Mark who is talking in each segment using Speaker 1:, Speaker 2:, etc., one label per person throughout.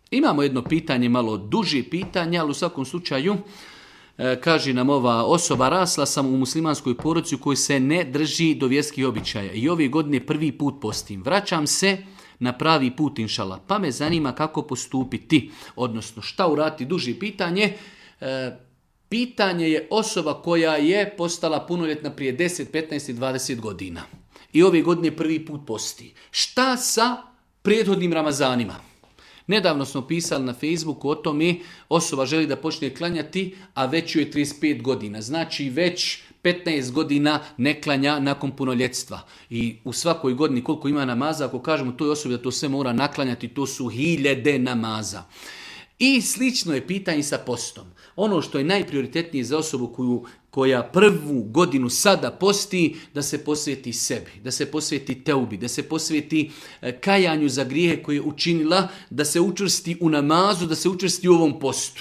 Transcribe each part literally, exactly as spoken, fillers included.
Speaker 1: Imamo jedno pitanje, malo duže pitanje, ali u svakom slučaju e, kaže nam ova osoba, rasla sam u muslimanskoj porodici u kojoj se ne drži do vjerskih običaja i ove godine prvi put postim. Vraćam se na pravi put, inšala, pa me zanima kako postupiti, odnosno šta uraditi, duže pitanje. E, pitanje je osoba koja je postala punoljetna prije deset, petnaest i dvadeset godina i ove godine prvi put posti. Šta sa prethodnim Ramazanima? Nedavno smo pisali na Facebooku o tome, osoba želi da počne klanjati, a već joj je trideset pet godina. Znači već petnaest godina ne klanja nakon punoljetstva. I u svakoj godini koliko ima namaza, ako kažemo toj osobi da to sve mora naklanjati, to su hiljade namaza. I slično je pitanje sa postom. Ono što je najprioritetnije za osobu koju, koja prvu godinu sada posti, da se posveti sebi, da se posveti teubi, da se posveti kajanju za grijehe koje je učinila, da se učvrsti u namazu, da se učvrsti u ovom postu.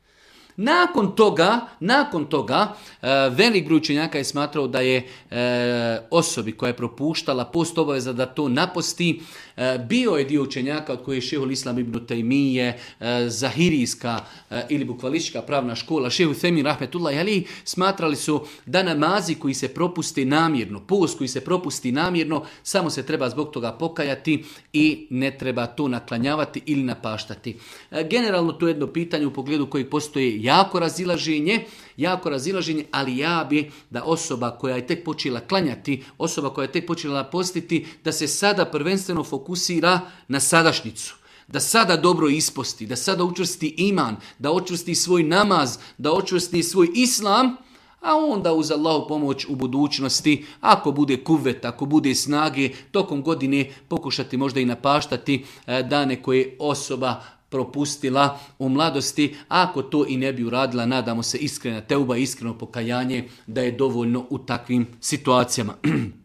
Speaker 1: Nakon toga, nakon toga, velik broj učenjaka je smatrao da je osobi koja je propuštala post obaveza da to naposti. Bio je dio učenjaka od koje je šehul Islam ibn Taymije, zahirijska ili bukvalistička pravna škola, šehu Themir rahmetullahi alejhi, smatrali su da namazi koji se propusti namjerno, post koji se propusti namjerno, samo se treba zbog toga pokajati i ne treba to naklanjavati ili napaštati. Generalno to je jedno pitanje u pogledu kojeg postoji jako razilaženje, jako razilaženje, ali ja bi da osoba koja je tek počela klanjati, osoba koja je tek počela postiti, da se sada prvenstveno fokusira na sadašnjicu. Da sada dobro isposti, da sada učvrsti iman, da učvrsti svoj namaz, da učvrsti svoj islam, a onda uz Allahu pomoć u budućnosti, ako bude kuvet, ako bude snage, tokom godine pokušati možda i napaštati dane koje osoba propustila u mladosti. Ako to i ne bi uradila, nadamo se iskrena teuba, iskreno pokajanje da je dovoljno u takvim situacijama.